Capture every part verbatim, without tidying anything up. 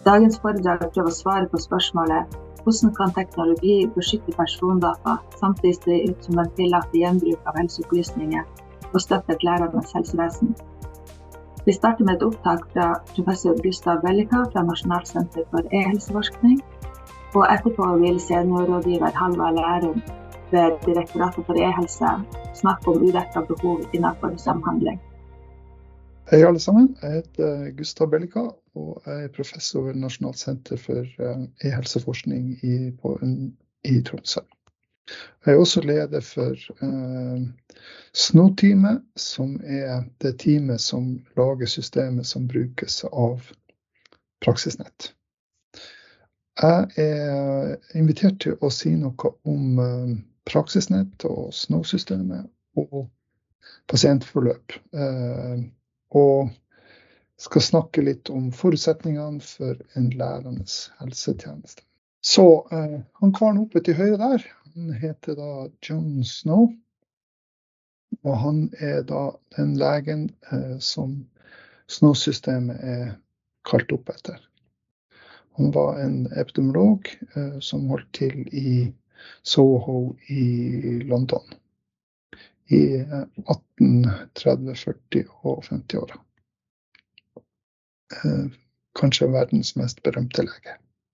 Dagens foredrag prøver å svare på spørsmålet hvordan kan teknologi beskytte persondata samtidig se ut som en tillater gjenbruk av helseopplysninger og støtte et lærende helsevesen. Vi starter med et opptak fra professor Gustav Bellica fra Nasjonalt senter for e-helseforskning, og etterpå vil seniorrådgiver Halva Lærum ved Direktoratet for e-helse snakke om udekket behov innenfor samhandling. Hei alle sammen, jeg heter Gustav Bellica, og jeg er professor ved Nasjonalt senter for e-helseforskning i, på, i Tromsø. Jeg er også leder for eh, S N O-teamet, som er det teamet som lager systemet som brukes av Praksisnett. Jeg er invitert til å si noe om eh, Praksisnett og S N O-systemet og pasientforløp. Eh, og skal snakke litt om forutsetningene for en lærende helsetjeneste. Så eh, han karen oppe til høyre der, han heter da John Snow, og han er da den legen eh, som S N O-systemet er kalt opp etter. Han var en epidemiolog eh, som holdt til i Soho i London i eh, atten tretti, førti og femti år. Eh, kanskje verdens mest berømte lege.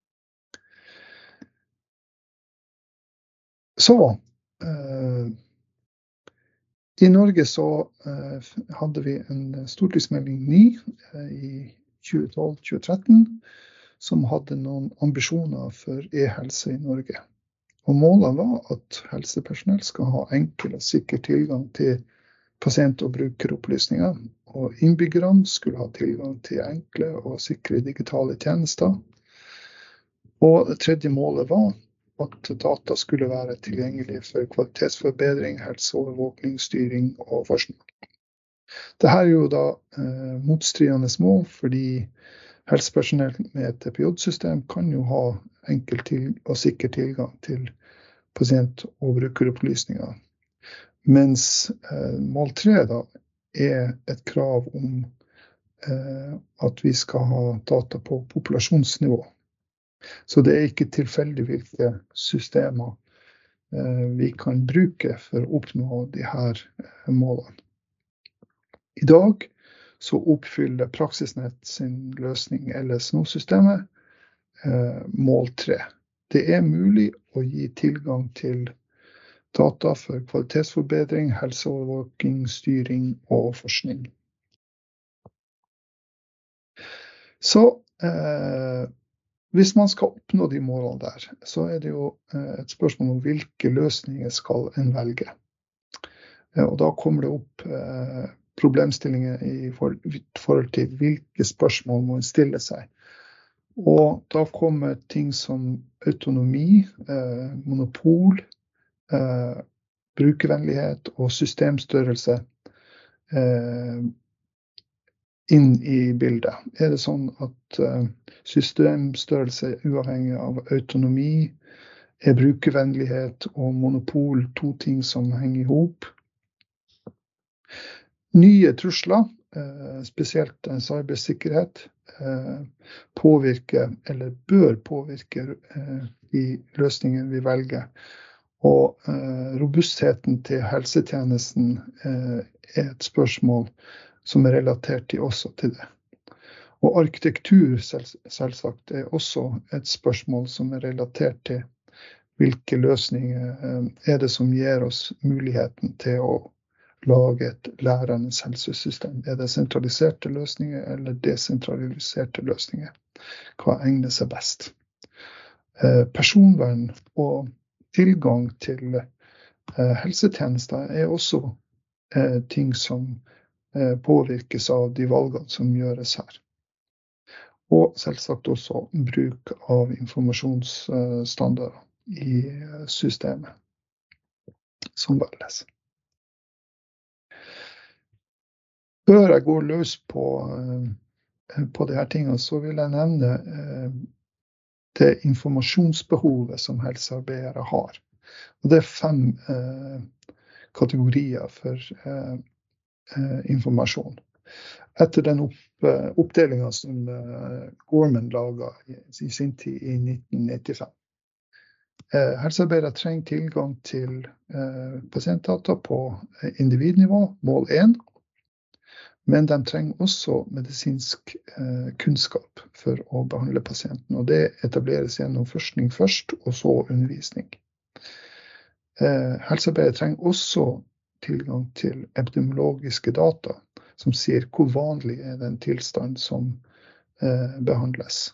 Så, eh, i Norge så eh, hadde vi en stortingsmelding ni eh, i tjue tolv til tjue tretten som hadde noen ambisjoner for e-helse i Norge. Og målet var at helsepersonell skal ha enkel og sikker tilgang til pasient- og brukeropplysninger, og innbyggerne skulle ha tilgang til enkle og sikre digitale tjenester. Og det tredje målet var at data skulle være tilgjengelige for kvalitetsforbedring, helseovervåkning, styring og forskning. Dette er jo da eh, motstridende mål, fordi helsepersonell med et E P J-system kan jo ha enkel til og sikker tilgang til pasient- og brukeropplysninger. Mens eh, mål tre da er et krav om eh, at vi skal ha data på populasjonsnivå. Så det er ikke tilfeldig hvilke systemer eh, vi kan bruke for å oppnå de her eh, målene. I dag så oppfyller Praksisnett sin løsning, eller S N O-systemet, eh, mål tre. Det er mulig å gi tilgang til data for kvalitetsforbedring, helseovervåking, styring og forskning. Så eh, hvis man skal oppnå de målene der, så er det jo eh, et spørsmål om hvilke løsninger skal en velge. Eh, og da kommer det opp eh, problemstillinger i forhold til hvilke spørsmål må en stille seg. Og da kommer ting som autonomi, eh, monopol, Uh, brukervennlighet og systemstørrelse uh, inn i bildet. Er det sånn at uh, systemstørrelse er uavhengig av autonomi, er brukervennlighet og monopol to ting som henger i hop? Nye trusler, uh, spesielt cybersikkerhet, uh, påvirker eller bør påvirke uh, de løsninger vi velger. Og eh, robustheten til helsetjenesten eh, er et spørsmål som er relatert til også til det. Og arkitektur selv, selvsagt er også et spørsmål som er relatert til hvilke løsninger eh, er det som gir oss muligheten til å lage et lærende helsesystem. Er det sentraliserte løsninger eller desentraliserte løsninger? Hva egner seg best? Eh, personvern og tilgang til eh, helsetjenester er også eh, ting som eh, påvirkes av de valgene som gjøres her. Og selvsagt også bruk av informasjonsstandarder i eh, systemet som velges. Før jeg går løs på, eh, på de her tingene, så vil jeg nevne eh, det informasjonsbehovet som helsearbeidere har. Og det er fem eh, kategorier for eh, eh, informasjon. etter den opp, oppdelingen som Gorman laget i, i sin tid i nitten nittifem. Eh, helsearbeidere trenger tilgang til eh, pasientdata på individnivå, mål én, men de trenger også medisinsk eh, kunnskap for å behandle pasienten, og det etableres gjennom forskning først, og så undervisning. Eh, helsearbeidere trenger også tilgang til epidemiologiske data, som sier hvor vanlig er den tilstand som eh, behandles.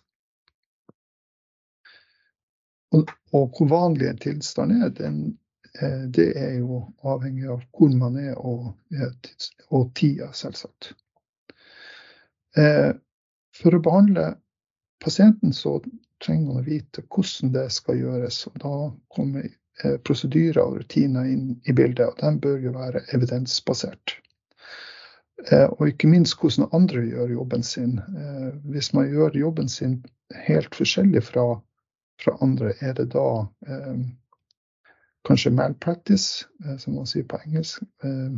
Og, og hvor vanlig en tilstand er, den, eh, det er jo avhengig av hvor man er og, og tida, selvsagt. Eh, for å behandle pasienten så trenger man å vite hvordan det skal gjøres, og da kommer eh, prosedyrer og rutiner inn i bildet, og de bør jo være evidensbasert. Eh, og ikke minst hvordan andre gjør jobben sin. Eh, hvis man gjør jobben sin helt forskjellig fra, fra andre, er det da eh, kanskje malpractice, eh, som man sier på engelsk. Eh,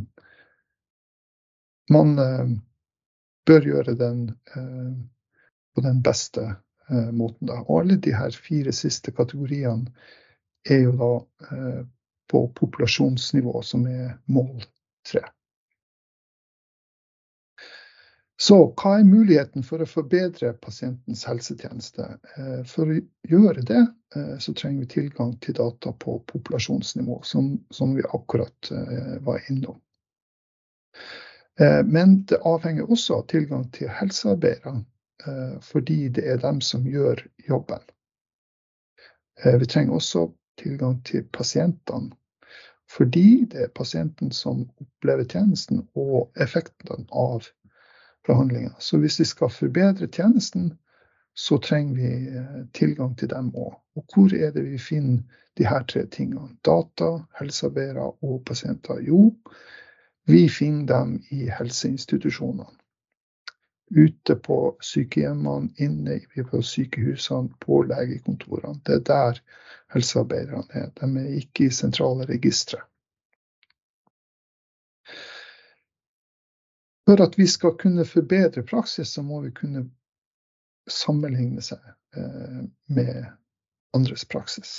man eh, bør gjøre den eh, på den beste eh, måten. Da. Og alle de her fire siste kategoriene er jo da eh, på populasjonsnivå, som er mål tre. Så hva er muligheten for å forbedre pasientens helsetjeneste? For å gjøre det, så trenger vi tilgang til data på populasjonsnivå, som, som vi akkurat var innom. Men det avhenger også av tilgang til helsearbeidere, fordi det er dem som gjør jobben. Vi trenger også tilgang til pasientene, fordi det er pasienten som opplever tjenesten og effekten av behandlingen. Så hvis vi skal forbedre tjenesten, så trenger vi tilgang til dem også. Og hvor er det vi finner de her tre tingene? Data, helsearbeidere og pasienter? Jo, vi finner dem i helseinstitusjonene. Ute på sykehjemmene, inne på sykehusene, på legekontorene. Det er der helsearbeiderne er. De er ikke i sentrale registre. For at vi skal kunne forbedre praksis, så må vi kunne sammenligne seg eh, med andres praksis.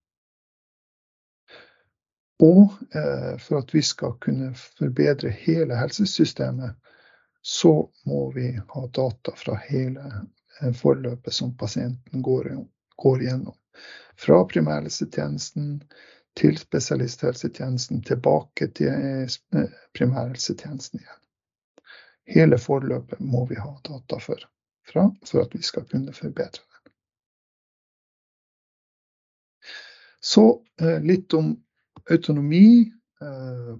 Og eh, for at vi skal kunne forbedre hele helsesystemet, så må vi ha data fra hele eh, forløpet som pasienten går, går gjennom. Fra primærhelsetjenesten til spesialisthelsetjenesten, tilbake til eh, primærhelsetjenesten igjen. Hele forløpet må vi ha data for, fra, for at vi skal kunne forbedre det. Så eh, litt om autonomi, eh,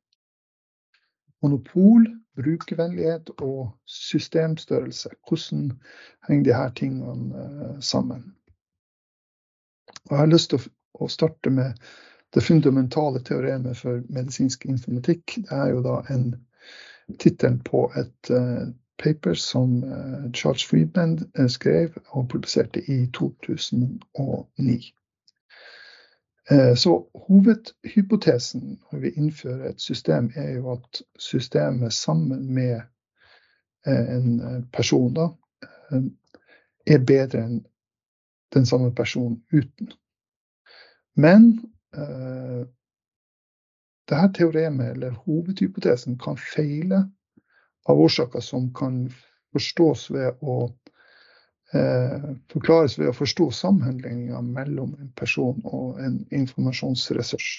monopol, brukervennlighet og systemstørrelse. Hvordan henger de her tingene eh, sammen? Og jeg har lyst til å, å starte med det fundamentale teoremet for medisinsk informatikk. Det er jo da en titelen på et uh, paper som uh, Charles Friedman uh, skrev og publiserte i to tusen og ni. Uh, så hovedhypotesen når vi innfører et system er jo at systemet sammen med uh, en person da, uh, er bedre enn den samme personen uten. Men uh, dette teoremet, eller hovedhypotesen, kan feile av årsaker som kan forstås ved å eh, forklares ved å forstå samhandlingen mellom en person og en informasjonsressurs.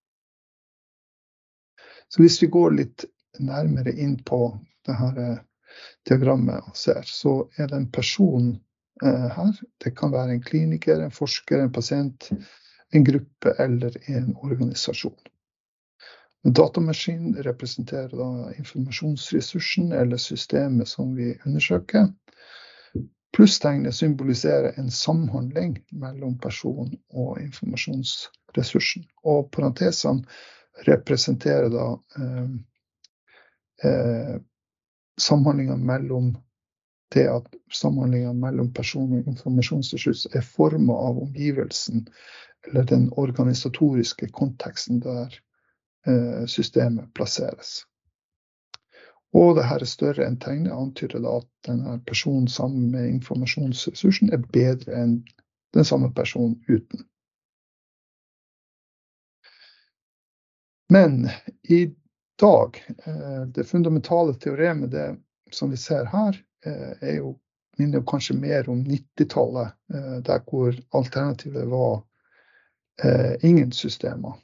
Så hvis vi går litt nærmere inn på dette diagrammet og ser, så er det en person eh, her. Det kan være en kliniker, en forsker, en pasient, en gruppe eller en organisasjon. Datamaskinen representerer da informasjonsressursen eller systemet som vi undersøker. Plusstegnet symboliserer en samhandling mellom person og informasjonsressursen. Og parentesene representerer da eh, eh, samhandlingen mellom det at samhandlingen mellom person og informasjonsressurs er formet av omgivelsen eller den organisatoriske konteksten der systemet plasseres. Og det her er større enn tegnet, antyder da at denne personen sammen med informasjonsressursen er bedre enn den samme personen uten. Men i dag, det fundamentale teoremet, det som vi ser her, er jo, minner jo kanskje mer om nittitallet, der hvor alternativet var ingen systemer.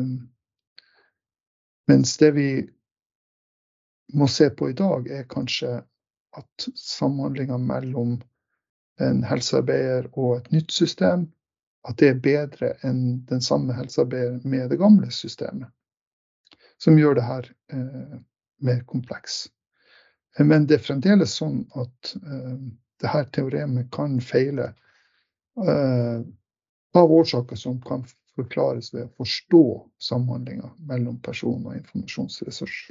Mens det vi må se på i dag er kanskje at samhandlingen mellom en helsearbeider og et nytt system, at det er bedre enn den samme helsearbeider med det gamle systemet, som gjør det her eh, mer kompleks. Men det er fremdeles sånn at eh, det her teoremet kan feile eh, av årsaker som kan forklares ved å forstå samhandlingen mellom person og informasjonsressurs.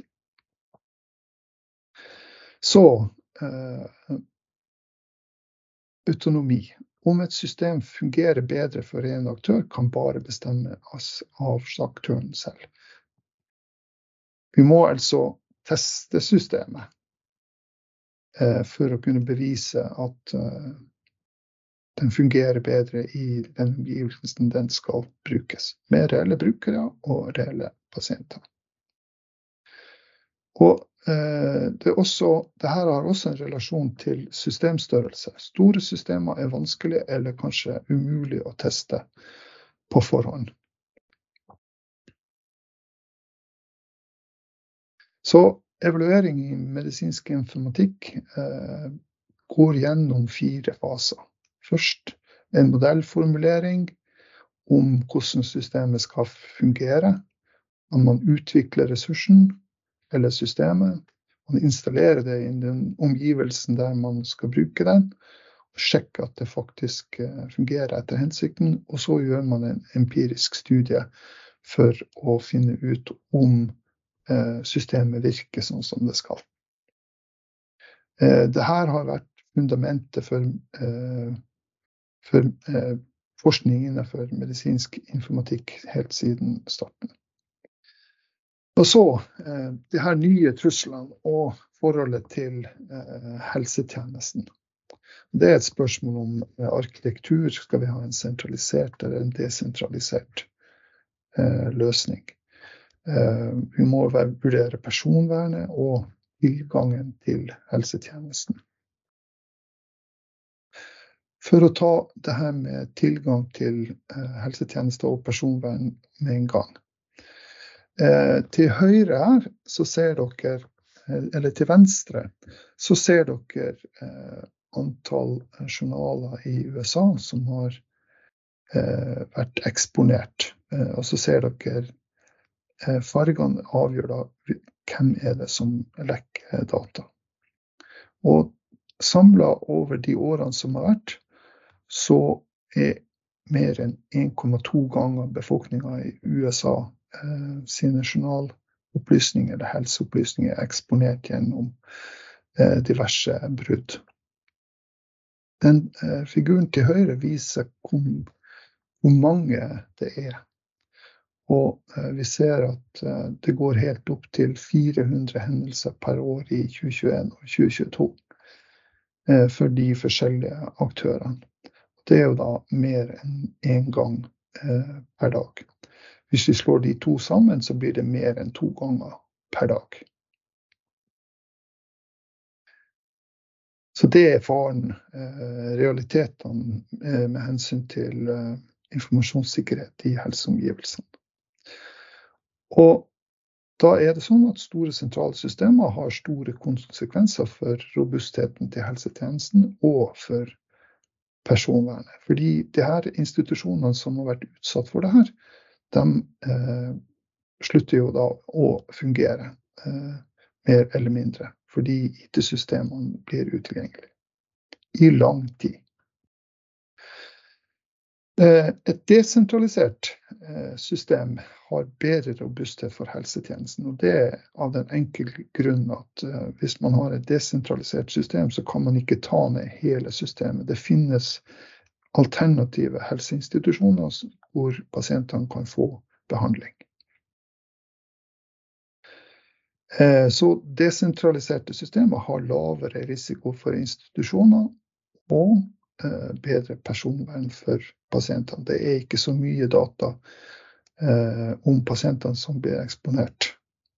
Så, eh, autonomi. Om et system fungerer bedre for en aktør, kan bare bestemmes av aktøren selv. Vi må altså teste systemet eh, for å kunne bevise at eh, den fungerer bedre i den omgivelsen den skal brukes, med reelle brukere og reelle pasienter. Og eh, det, er også, det her har også en relasjon til systemstørrelse. Store systemer er vanskelig eller kanskje umulig å teste på forhånd. Så evaluering i medisinsk informatikk eh, går gjennom fire faser. Først en modellformulering om hvordan systemet skal fungere, om man utvikler ressursen eller systemet, man installerer det i den omgivelsen der man skal bruke den, og sjekker at det faktisk fungerer etter hensikten, og så gjør man en empirisk studie for å finne ut om systemet virker sånn som det skal. Det her har vært fundamentet for, for forskning innenfor medisinsk informatikk helt siden starten. Og så, de her nye truslene og forholdet til helsetjenesten. Det er et spørsmål om arkitektur. Skal vi ha en sentralisert eller en desentralisert løsning? Vi må vurdere personvernet og tilgangen til helsetjenesten. For å ta det her med tilgang til helsetjenester og personvern med en gang. Eh, til høyre her så ser dere, eller til venstre, så ser dere eh, antall journaler i U S A som har eh, vært eksponert. Eh, og så ser dere eh, fargene avgjør da hvem er det som lekker data. Og samlet over de årene som har vært, så er mer enn en komma to ganger befolkningen i U S A eh, sine journalopplysninger eller helseopplysninger eksponert gjennom eh, diverse brudd. Den eh, figuren til høyre viser hvor, hvor mange det er. Og eh, vi ser at eh, det går helt opp til fire hundre hendelser per år i tjue tjueen og tjue tjueto eh, for de forskjellige aktørene. Det er jo da mer enn en gang eh, per dag. Hvis vi slår de to sammen, så blir det mer enn to ganger per dag. Så det er faren, eh, realitetene eh, med hensyn til eh, informasjonssikkerhet i helseomgivelsene. Og da er det sånn at store sentrale systemer har store konsekvenser for robustheten til helsetjenesten og for personvernet. Fordi de her institusjonene som har vært utsatt for det her, de eh, slutter jo da å fungere eh, mer eller mindre, fordi I T-systemene blir utilgjengelige I lang tid. Eh, et desentralisert eh, system har bedre robusthet for helsetjenesten, og det er av den enkle grunn at eh, hvis man har et desentralisert system, så kan man ikke ta ned hele systemet. Det finnes alternative helseinstitusjoner hvor pasientene kan få behandling. Eh, så desentraliserte systemer har lavere risiko for institusjoner og eh, bedre personvern for pasientene. Det er ikke så mye data eh, om pasientene som blir eksponert.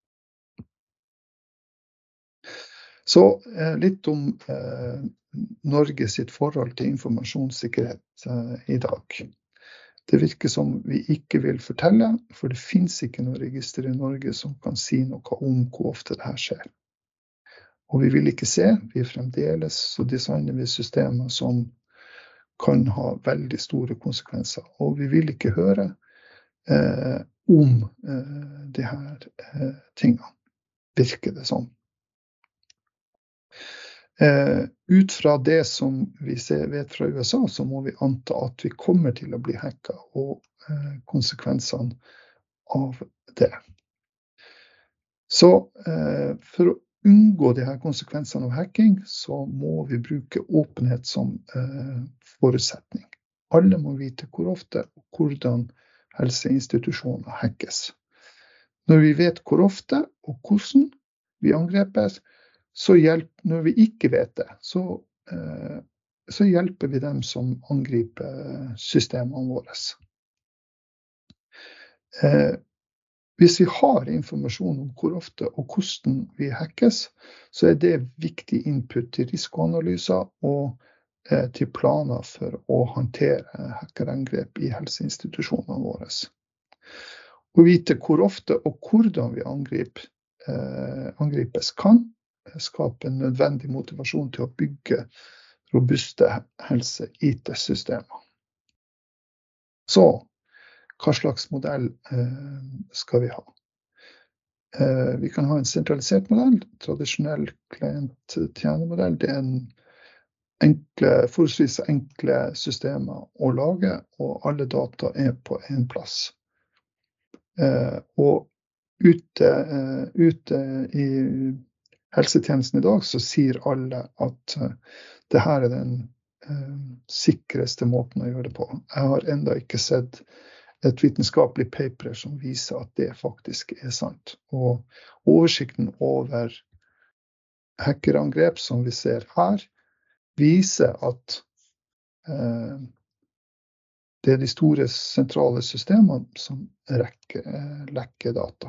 Så eh, litt om eh, Norge sitt forhold til informasjonssikkerhet eh, i dag. Det virker som vi ikke vil fortelle, for det finnes ikke noe register i Norge som kan si noe om hvor ofte det her skjer. Og vi vil ikke se, vi fremdeles så designer vi systemer som kan ha veldig store konsekvenser. Og vi vil ikke høre eh, om eh, de her eh, tingene, virker det som. Eh, ut fra det som vi ser, vet fra U S A, så må vi anta at vi kommer til å bli hacket, og eh, konsekvensene av det. Så eh, for å unngå de her konsekvensene av hacking, så må vi bruke åpenhet som eh, forutsetning. Alle må vite hvor ofte og hvordan helseinstitusjoner hackes. Når vi vet hvor ofte og hvordan vi angrepes, så hjelper, når vi ikke vet det, så, eh, så hjelper vi dem som angriper systemene våre. Eh, hvis vi har informasjon om hvor ofte og hvordan vi hackes, så er det viktig input til risikoanalyser og eh, til planer for å håndtere hackerangrep i helseinstitusjonene våre. Å vite hvor ofte og hvordan vi angriper, eh, angripes kan skape en nødvendig motivasjon til å bygge robuste helse-I T-systemer. Så, hva slags modell eh, skal vi ha? Eh, vi kan ha en sentralisert modell, tradisjonell klient-tjenermodell. Det er en enkle, forholdsvis enkle systemer å lage, og alle data er på en plass. Eh, og ute, eh, ute i helsetjenesten i dag så sier alle at uh, det her er den uh, sikreste måten å gjøre det på. Jeg har enda ikke sett et vitenskapelig paper som viser at det faktisk er sant. Og oversikten over hackerangrep som vi ser her, viser at uh, det er de store sentrale systemene som rekker, uh, lekker data.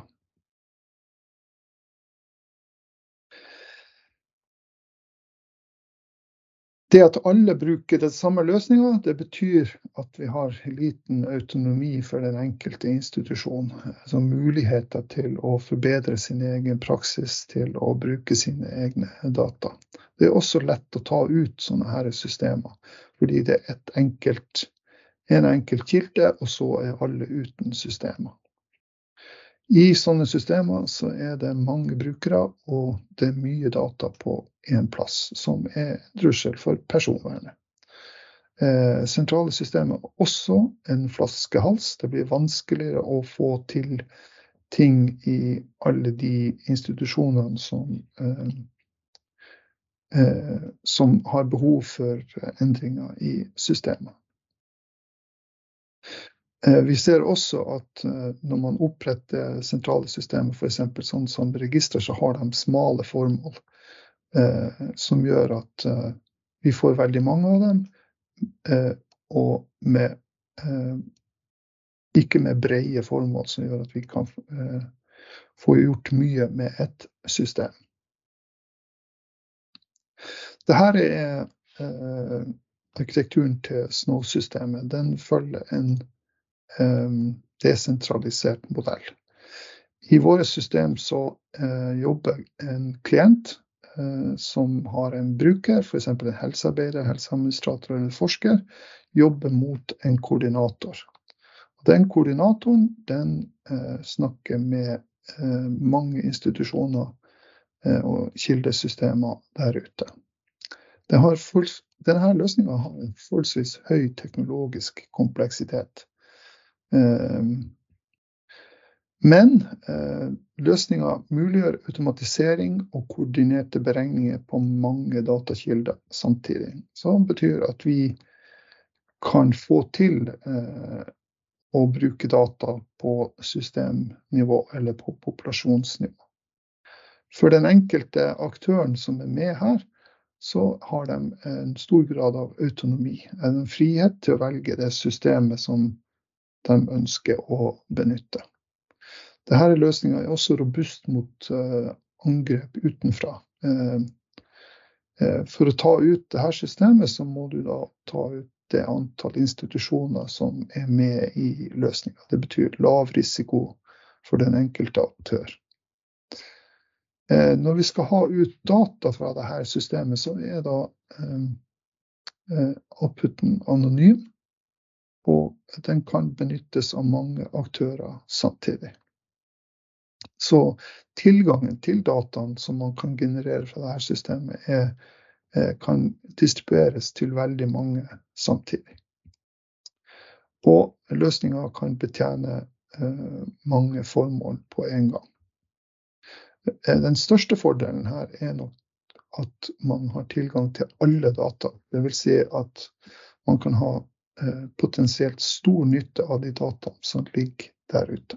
Det at alle bruker den samme løsningen, det betyr at vi har liten autonomi for den enkelte institusjon, altså muligheter til å forbedre sin egen praksis, til å bruke sine egne data. Det er også lett å ta ut sånne her systemer, fordi det er et enkelt, en enkelt kilde, og så er alle uten systemer. I sånne systemer så er det mange brukere, og det er mye data på en plass, som er en trussel for personvernet. Eh, sentrale systemer er også en flaskehals. Det blir vanskeligere å få til ting i alle de institusjonene som, eh, eh, som har behov for endringer i systemet. Vi ser også at når man oppretter sentrale systemer, for eksempel sånn som register, så har de smale formål, eh, som gjør at eh, vi får veldig mange av dem, eh, og med, eh, ikke med brede formål, som gjør at vi kan eh, få gjort mye med et system. Dette er eh, arkitekturen til Snow-systemet. Den følger en Um, desentralisert modell. I våre system så uh, jobber en klient uh, som har en bruker, for eksempel en helsearbeider, helseadministrator eller forsker, jobber mot en koordinator. Og den koordinatoren, den uh, snakker med uh, mange institusjoner uh, og kildesystemer der ute. Det har full, denne løsningen har en forholdsvis høy teknologisk kompleksitet. Men løsningen muliggjør automatisering og koordinerte beregninger på mange datakilder samtidig, som betyr at vi kan få til å bruke data på systemnivå eller på populasjonsnivå. For den enkelte aktøren som er med her, så har de en stor grad av autonomi, en frihet til å velge det systemet som de ønsker å benytte. Denne løsningen er også robust mot uh, angrep utenfra. Uh, uh, for å ta ut dette systemet, så må du da ta ut det antall institusjoner som er med i løsningen. Det betyr lav risiko for den enkelte aktør. Uh, når vi skal ha ut data fra dette systemet, så er da uh, uh, outputen anonym, og den kan benyttes av mange aktører samtidig. Så tilgangen til dataen som man kan generere fra dette systemet er, kan distribueres til veldig mange samtidig. Og løsningen kan betjene mange formål på en gang. Den største fordelen her er nok at man har tilgang til alle data. Det vil si at man kan ha potensielt stor nytte av de dataene som ligger der ute.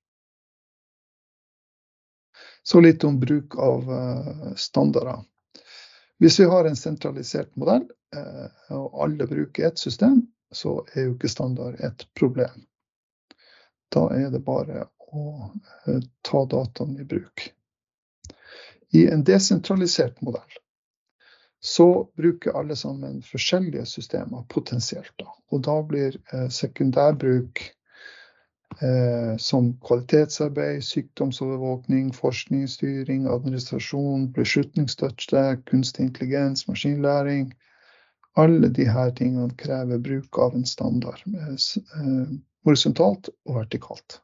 Så litt om bruk av standarder. Hvis vi har en sentralisert modell, og alle bruker et system, så er jo ikke standard et problem. Da er det bare å ta dataen i bruk. I en desentralisert modell, så bruker alle sammen forskjellige systemer potensielt. Da. Og da blir sekundærbruk Eh, som kvalitetsarbeid, sykdomsovervåkning, forskningsstyring, administrasjon, beslutningsstøtte, kunstig intelligens, maskinlæring. Alle de her tingene krever bruk av en standard, eh, horisontalt og vertikalt.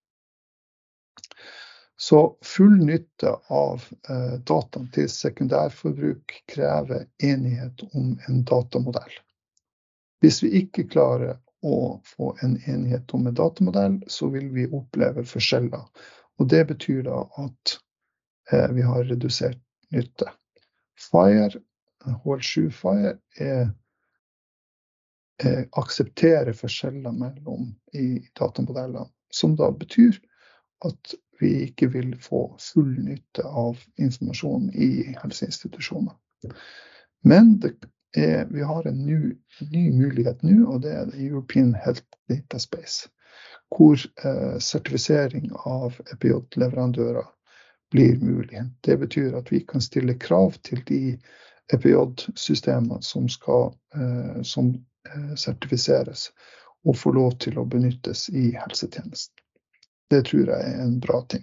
Så full nytte av eh, dataen til sekundærforbruk krever enighet om en datamodell. Hvis vi ikke klarer å få en enighet om en datamodell, så vil vi oppleve forskjeller. Og det betyr da at eh, vi har redusert nytte. FHIR, H L sju FHIR, er, eh, aksepterer forskjeller mellom i datamodellene, som da betyr at vi ikke vil få full nytte av informasjon i helseinstitusjoner. Men det Er, vi har en ny, ny mulighet nå, og det er European Health Data Space, hvor eh, sertifisering av E P J-leverandører blir mulig. Det betyr at vi kan stille krav til de E P J-systemene som skal eh, som, eh, sertifiseres, og få lov til å benyttes i helsetjenesten. Det tror jeg er en bra ting.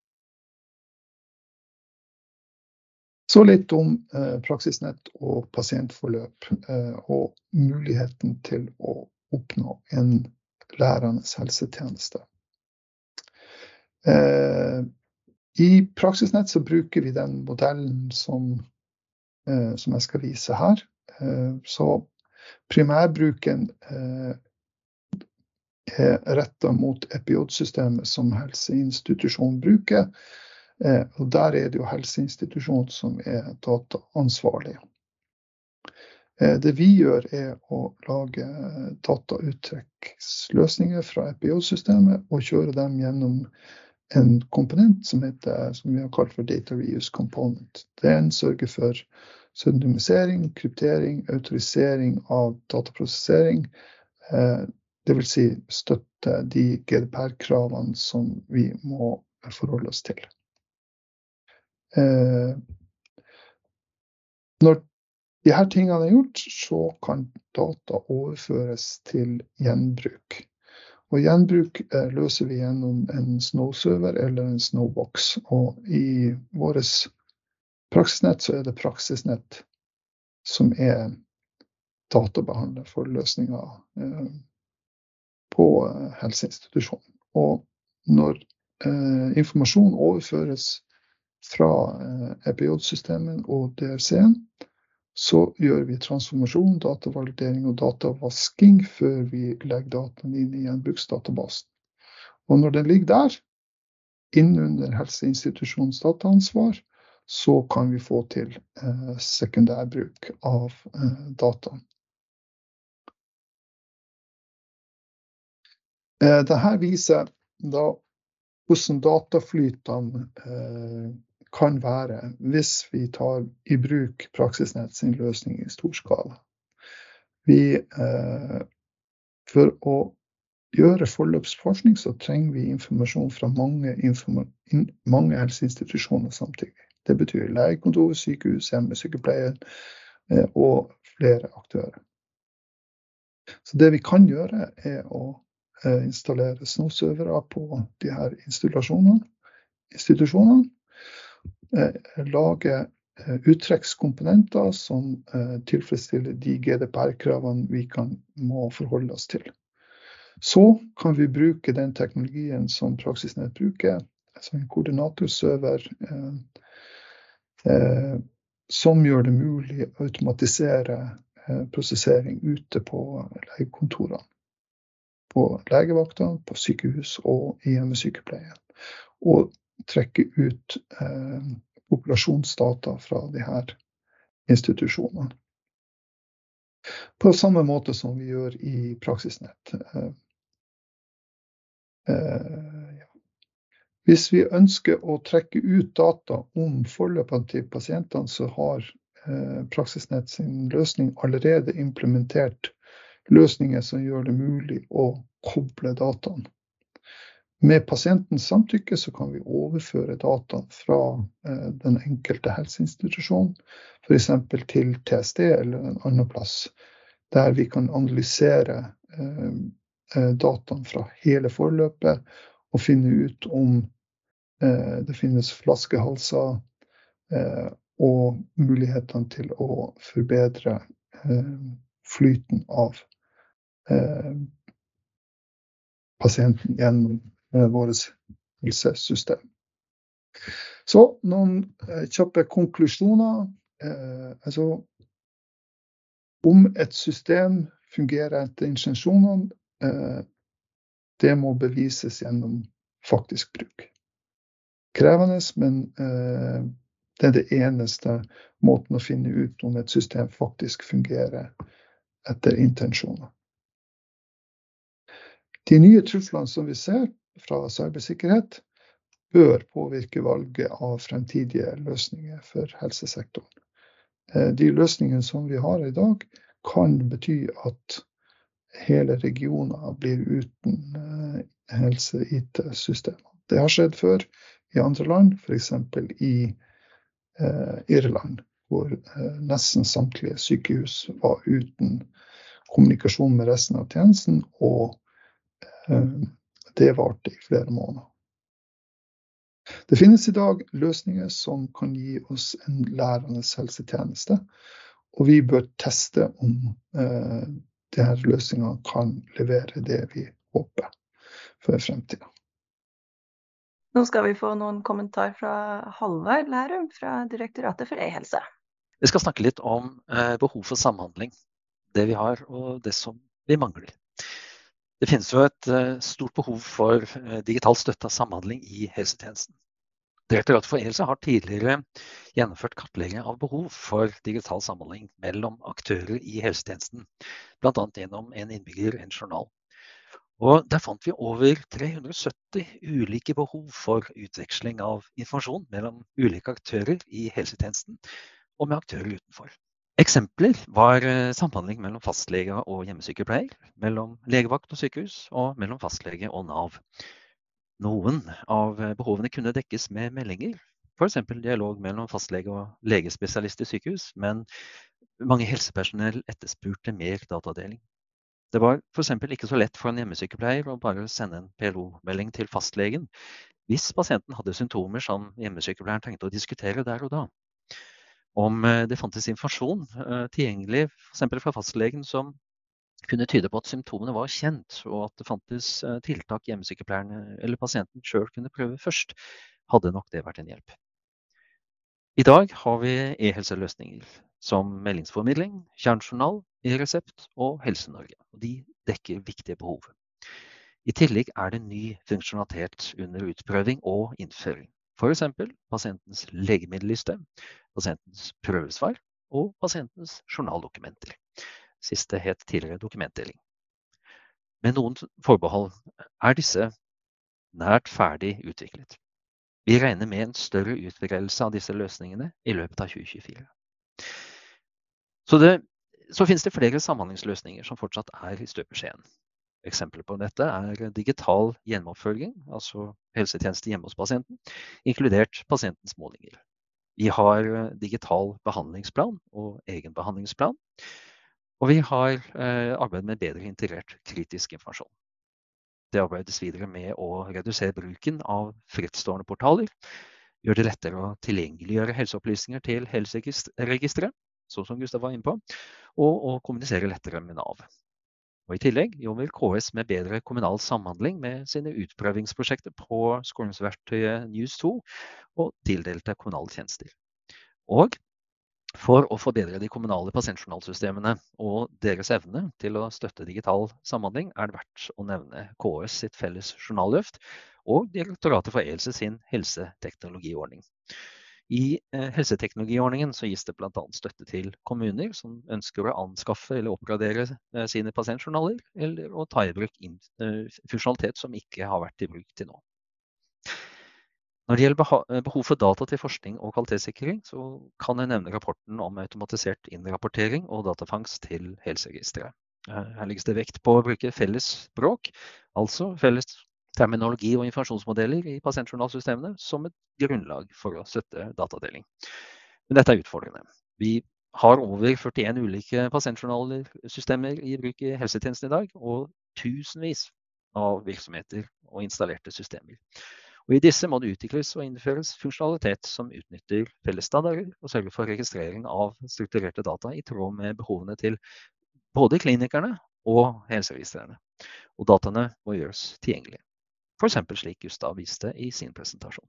Så litt om eh, praksisnett og pasientforløp, eh, og muligheten til å oppnå en lærende helsetjeneste. Eh, I praksisnett så bruker vi den modellen som, eh, som jeg skal vise her. Eh, så primærbruken eh, er rettet mot E P J-systemet som helseinstitusjon bruker. Eh, og der er det jo helseinstitusjonen som er dataansvarlig. Eh, det vi gjør er å lage datauttrekksløsninger fra E P J-systemet og kjøre dem gjennom en komponent som, heter, som vi har kalt for Data Reuse Component. Den sørger for pseudonymisering, kryptering, autorisering av dataprosessering, eh, det vil si støtte de G D P R-kravene som vi må forholde oss til. Eh, når de her tingene er gjort, så kan data overføres til gjenbruk. Og gjenbruk eh, løser vi gjennom en Snow-server eller en Snowbox. Og i våres praksisnett så er det praksisnett som er databehandler for løsninger eh, på eh, helseinstitusjonen. Og når eh, informasjon overføres fra E P J-systemet og D R C-en, så gjør vi transformasjon, datavalidering og datavasking før vi legger dataen inn i gjenbruksdatabasen. Og når den ligger der, innunder helseinstitusjonens dataansvar, så kan vi få til eh, sekundærbruk av eh, dataen. Eh, Dette viser da hvordan dataflytene eh, kan være hvis vi tar i bruk Praksisnett sin løsning i stor skala. Vi, eh, for å gjøre forløpsforskning så trenger vi informasjon fra mange, informa- in, mange helseinstitusjoner samtidig. Det betyr legekontor, sykehus, hjemmesykepleie eh, og flere aktører. Så det vi kan gjøre er å eh, installere snosøvere på de her installasjonene, institusjonene, eh, lage eh, uttrekkskomponenter som eh, tilfredsstiller de G D P R-kravene vi kan, må forholde oss til. Så kan vi bruke den teknologien som Praksisnett bruker, altså en koordinatorsøver, eh, eh, som gjør det mulig å automatisere eh, prosessering ute på legekontorene, på legevakter, på sykehus og i hjemmesykepleien, og trekke ut eh, populasjonsdata fra de her institusjonene. På samme måte som vi gjør i Praksisnett. Eh, eh, ja. Hvis vi ønsker å trekke ut data om forløpene til pasientene, så har eh, Praksisnett sin løsning allerede implementert løsninger som gjør det mulig å koble dataene. Med pasientens samtykke så kan vi overføre data fra eh, den enkelte helseinstitusjon, for eksempel til T S D eller en annen plass, der vi kan analysere eh, dataen fra hele forløpet og finne ut om eh, det finnes flaskehalser eh, og mulighetene til å forbedre eh, flyten av eh, pasienten gjennom eh, vårt helsesystem. Så noen eh, kjappe konklusjoner. Eh, altså, om et system fungerer etter intensjonene, eh, det må bevises gjennom faktisk bruk. Krevende, men eh, det er det eneste måten å finne ut om et system faktisk fungerer etter intensjoner. De nye truslene som vi ser fra cybersikkerhet bør påvirke valget av fremtidige løsninger for helsesektoren. De løsningene som vi har i dag kan bety at hele regioner blir uten helse-I T-systemer. Det har skjedd før i andre land, for eksempel i eh, Irland, hvor eh, nesten samtlige sykehus var uten kommunikasjon med resten av tjenesten, og eh, det varte i flere måneder. Det finnes i dag løsninger som kan gi oss en lærende helsetjeneste, og vi bør teste om eh, de her løsningene kan levere det vi håper for fremtiden. Nå skal vi få noen kommentar fra Halvard Lærum fra Direktoratet for e-helse. Vi skal snakke litt om eh, behov for samhandling, det vi har og det som vi mangler. Det finnes jo et eh, stort behov for eh, digital støtte og samhandling i helsetjenesten. Direktoratet for e-helse har tidligere gjennomført kartlegging av behov for digital samhandling mellom aktører i helsetjenesten, blant annet gjennom en innbygger, en journal. Og der fant vi over tre hundre og sytti ulike behov for utveksling av informasjon mellom ulike aktører i helsetjenesten og med aktører utenfor. Eksempler var samhandling mellom fastlege og hjemmesykepleier, mellom legevakt og sykehus og mellom fastlege og Nav. Noen av behovene kunne dekkes med meldinger, for eksempel dialog mellom fastlege og legespesialist i sykehus, men mange helsepersonell etterspurte mer datadeling. Det var for eksempel ikke så lett for en hjemmesykepleier å bare sende en P L O-melding til fastlegen hvis pasienten hadde symptomer som hjemmesykepleieren trengte å diskutere der og da. Om det fantes informasjon tilgjengelig, for eksempel fra fastlegen, som kunne tyde på at symptomene var kjent, og at det fantes tiltak hjemmesykepleierne eller pasienten selv kunne prøve først, hadde nok det vært en hjelp. I dag har vi e-helseløsninger som meldingsformidling, kjernejournal, e-resept og Helse-Norge. De dekker viktige behov. I tillegg er det ny funksjonalitet under utprøving og innføring. For eksempel pasientens legemiddelliste, pasientens prøvesvar og pasientens journaldokumenter. Siste het tidligere dokumentdeling. Med noen forbehold er disse nært ferdig utviklet. Vi regner med en større utbredelse av disse løsningene i løpet av tjue tjuefire. Så, det, så finnes det flere samhandlingsløsninger som fortsatt er i støpeskjeen. Eksempler på dette er digital hjemmeoppfølging, altså helsetjeneste hjemme hos pasienten, inkludert pasientens målinger. Vi har digital behandlingsplan og egen behandlingsplan, og vi har eh, arbeid med bedre integrert kritisk informasjon. Det arbeides videre med å redusere bruken av frittstående portaler, gjøre det lettere å tilgjengeliggjøre helseopplysninger til helseregisteret, sånn som Gustav var inne på, og å kommunisere lettere med Nav. Og I tillegg jobber K S med bedre kommunal samhandling med sine utprøvingsprosjekter på skolingsverktøyet News to og tildelte kommunale tjenester. Og for å forbedre de kommunale pasientjournalsystemene og deres evne til å støtte digital samhandling, er det verdt å nevne K S sitt felles journalløft og Direktoratet for E-helse sin helseteknologiordning. I eh, helseteknologiordningen så gis det blant annet støtte til kommuner som ønsker å anskaffe eller oppgradere eh, sine pasientjournaler, eller å ta i bruk inn, eh, funksjonalitet som ikke har vært i bruk til nå. Når det gjelder behov for data til forskning og kvalitetssikring, så kan jeg nevne rapporten om automatisert innrapportering og datafangst til helseregisteret. Her legges det vekt på å bruke felles språk, altså felles terminologi og informasjonsmodeller i pasientjournalsystemene som et grunnlag for å støtte datadeling. Men dette er utfordrende. Vi har over førtien ulike pasientjournalsystemer i bruk i helsetjenesten i dag, og tusenvis av virksomheter og installerte systemer. Og I disse må det utvikles og innføres funksjonalitet som utnytter felles standarder og sørger for registrering av strukturerte data i tråd med behovene til både klinikerne og helseregistrerne. Og dataene må gjøres tilgjengelige, for eksempel slik Gustav viste i sin presentasjon.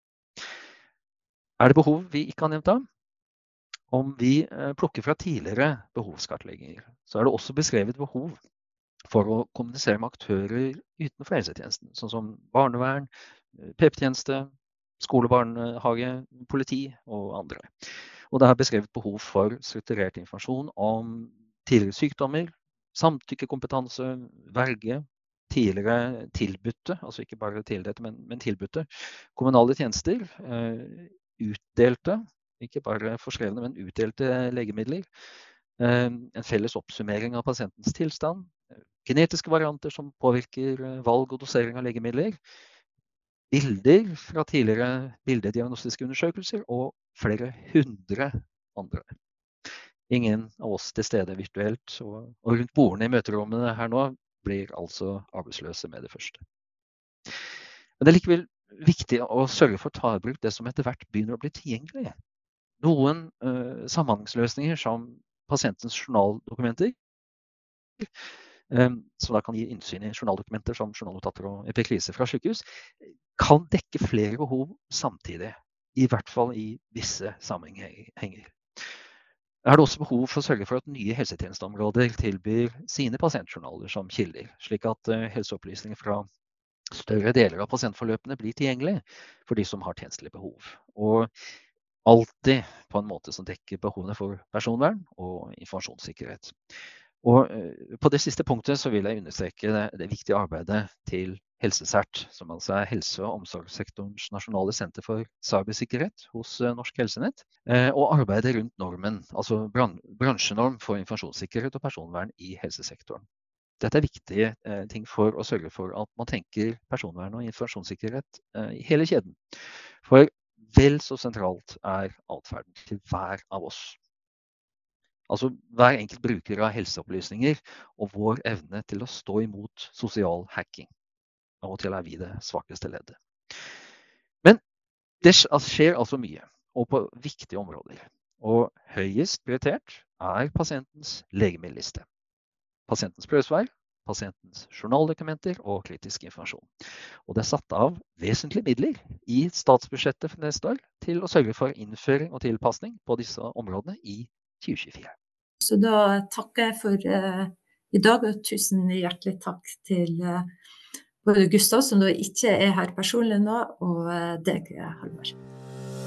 Er det behov vi ikke har nevnt av? Om vi plukker fra tidligere behovskartlegginger, så er det også beskrevet behov for å kommunisere med aktører utenfor helsetjenesten, sånn som barnevern, P P-tjeneste, skole, barnehage, politi og andre. Og det er beskrevet behov for strukturert informasjon om tidligere sykdommer, samtykkekompetanse, verge, tidligere tilbudte, altså ikke bare tildelte, men, men tilbudte, kommunale tjenester, eh, utdelte, ikke bare forskrevne, men utdelte legemidler, eh, en felles oppsummering av pasientens tilstand, genetiske varianter som påvirker valg og dosering av legemidler, bilder fra tidligere bildediagnostiske undersøkelser og flere hundre andre. Ingen av oss til stede virtuelt og, og rundt bordene i møterommene her nå blir altså arbeidsløse med det første. Men det er likevel viktig å sørge for å ta i bruk det som etter hvert begynner å bli tilgjengelig. Noen uh, samhandlingsløsninger som pasientens journaldokumenter, um, som da kan gi innsyn i journaldokumenter som journalnotater og epikrise fra sykehus, kan dekke flere behov samtidig, i hvert fall i visse sammenhenger. Er det også behov for å sørge for at nye helsetjenesteområder tilbyr sine pasientjournaler som kilder, slik at uh, helseopplysninger fra større deler av pasientforløpene blir tilgjengelig for de som har tjenestelig behov. Og alltid på en måte som dekker behovene for personvern og informasjonssikkerhet. Og uh, på det siste punktet så vil jeg understreke det, det viktige arbeidet til Helsesert, som altså er helse- og omsorgssektorens nasjonale senter for cybersikkerhet hos Norsk Helsenett, og arbeidet rundt normen, altså bransjenorm for informasjonssikkerhet og personvern i helsesektoren. Dette er viktige ting for å sørge for at man tenker personvern og informasjonssikkerhet i hele kjeden. For vel så sentralt er atferden til hver av oss. Altså hver enkelt bruker av helseopplysninger og vår evne til å stå imot sosial hacking. Av og til er vi det svakeste leddet. Men det skjer altså mye, og på viktige områder. Og høyest prioritert er pasientens legemiddelliste. Pasientens prøvesvar, pasientens journaldokumenter og kritisk informasjon. Og det er satt av vesentlige midler i statsbudsjettet for neste år til å sørge for innføring og tilpasning på disse områdene i tjue tjuefire. Så da takker jeg for uh, i dag, og tusen hjertelig takk til uh, både Gustav, som da ikke er her personlig nå, og deg, Halvard.